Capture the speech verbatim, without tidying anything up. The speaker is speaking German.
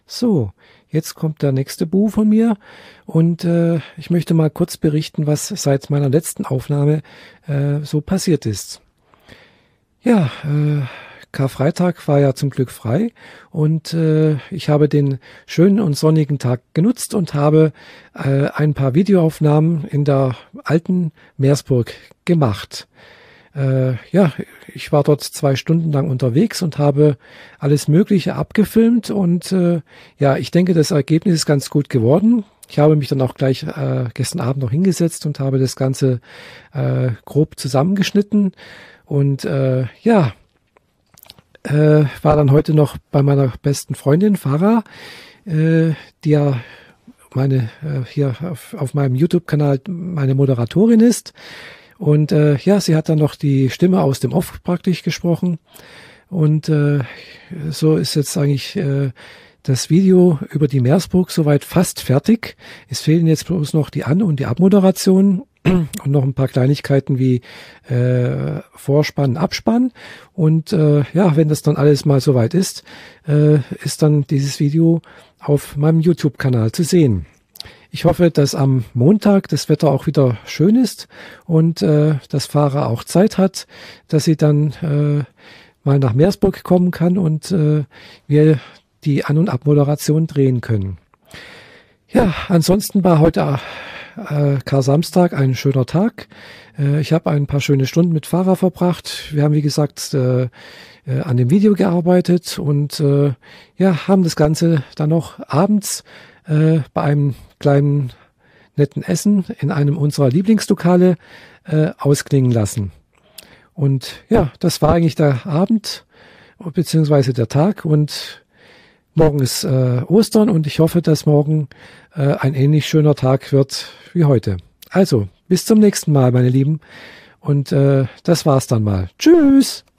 So, jetzt kommt der nächste Bu von mir und äh, ich möchte mal kurz berichten, was seit meiner letzten Aufnahme äh, so passiert ist. Ja, äh, Karfreitag war ja zum Glück frei und äh, ich habe den schönen und sonnigen Tag genutzt und habe äh, ein paar Videoaufnahmen in der alten Meersburg gemacht. Äh, ja, ich war dort zwei Stunden lang unterwegs und habe alles Mögliche abgefilmt und äh, ja, ich denke, das Ergebnis ist ganz gut geworden. Ich habe mich dann auch gleich äh, gestern Abend noch hingesetzt und habe das Ganze äh, grob zusammengeschnitten und äh, ja, äh, war dann heute noch bei meiner besten Freundin Farah, äh, die ja meine äh, hier auf, auf meinem YouTube-Kanal meine Moderatorin ist. Und äh, ja, sie hat dann noch die Stimme aus dem Off praktisch gesprochen. Und äh, so ist jetzt eigentlich äh, das Video über die Meersburg soweit fast fertig. Es fehlen jetzt bloß noch die An- und die Abmoderation und noch ein paar Kleinigkeiten wie äh, Vorspann, Abspann. Und äh, ja, wenn das dann alles mal soweit ist, äh, ist dann dieses Video auf meinem YouTube-Kanal zu sehen. Ich hoffe, dass am Montag das Wetter auch wieder schön ist und äh, dass Farah auch Zeit hat, dass sie dann äh, mal nach Meersburg kommen kann und äh, wir die An- und Abmoderation drehen können. Ja, ansonsten war heute äh, Kar-Samstag ein schöner Tag. Äh, ich habe ein paar schöne Stunden mit Farah verbracht. Wir haben, wie gesagt, äh, äh, an dem Video gearbeitet und äh, ja, haben das Ganze dann noch abends äh, bei einem kleinen netten Essen in einem unserer Lieblingslokale äh, ausklingen lassen. Und ja, das war eigentlich der Abend beziehungsweise der Tag und morgen ist äh, Ostern und ich hoffe, dass morgen äh, ein ähnlich schöner Tag wird wie heute. Also, bis zum nächsten Mal, meine Lieben. Und äh, das war's dann mal. Tschüss!